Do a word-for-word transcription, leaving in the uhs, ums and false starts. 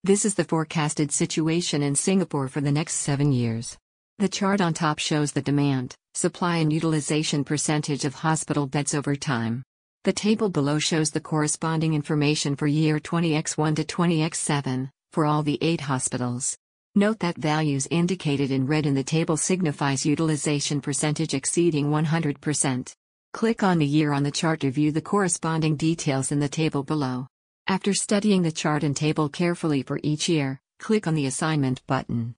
This is the forecasted situation in Singapore for the next seven years. The chart on top shows the demand, supply and utilization percentage of hospital beds over time. The table below shows the corresponding information for year twenty by one to twenty by seven, for all the eight hospitals. Note that values indicated in red in the table signifies utilization percentage exceeding one hundred percent. Click on the year on the chart to view the corresponding details in the table below. After studying the chart and table carefully for each year, click on the Assignment button.